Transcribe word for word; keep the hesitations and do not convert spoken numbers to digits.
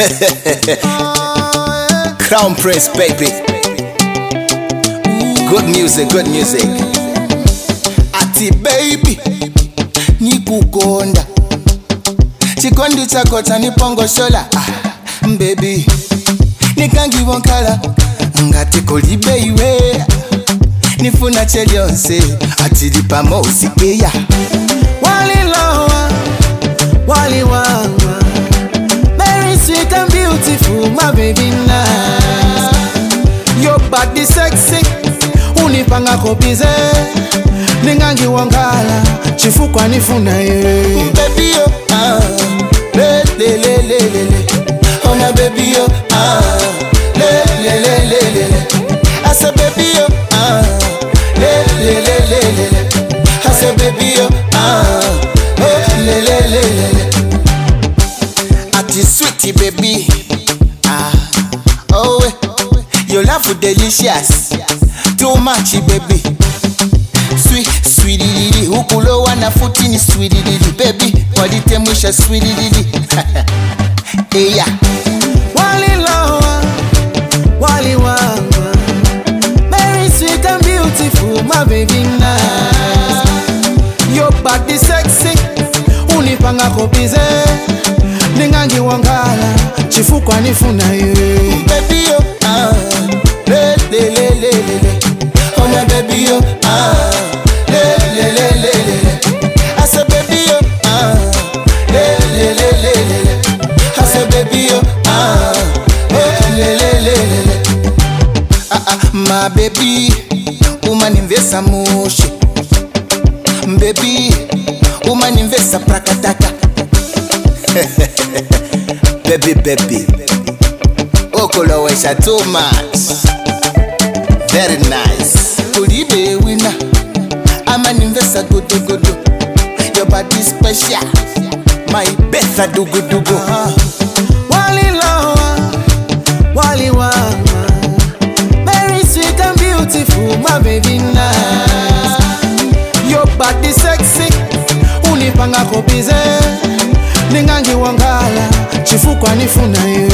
Crown Prince, baby. Good music, good music. Ati baby, nikukonda. Chikondi chako chanipongo shola. Ah, baby, nikangi wonkala. Ngati kolibe iwe. Nifuna chelionse. Ati lipa mosi keya. Wali lawa, wali wanga. Very sweet and beautiful, my baby nice. Your body sexy, unipanga kopize. Ningangi wangala, chifukwa nifuna ye. Baby yo, ah, le le le le le le. Oh my baby yo, ah, le le le le le le. I said baby yo, ah, le le le le le le. I said baby yo, ah, oh le le le le le. Ati sweetie baby, ah, oh your love is delicious, too much baby. Sweet, sweetie lily, ukulo wana futi ni sweetie lily, baby. Walite mwisha sweetie lily. Hey ya. Wali lawa, wali wanga. Very sweet and beautiful, my baby nice. Your body sexy, unipanga kopize. Ningangi wangala, chifukwa nifuna ye. Baby yo, ah, le le le le le le. Oh my baby yo, ah, le le le le le le. I said baby yo, ah, le le le le le le. I said baby yo, ah, oh le le le le le. Ah ah, my baby, umanimvesa mushi. Baby, umanimvesa prakataka. Baby, baby, okolowesha too much. Very nice. Ulibe winner, amanimvesa gudu gudu. Your body special, my best dugu dugu. Wali lawa, wali wanga. Very sweet and beautiful, my baby nice. Your body sexy, unipanga kopize. Ningangi wangala, chifukwa nifuna ye.